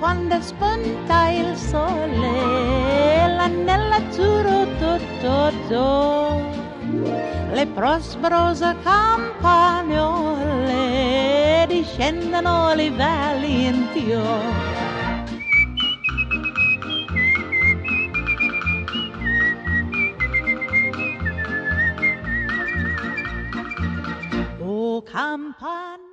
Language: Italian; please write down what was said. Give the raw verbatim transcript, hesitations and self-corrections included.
quando spunta il sole, l'annellazzurro tutto, le prosperose campagnole discendono i livelli in fiore. O campana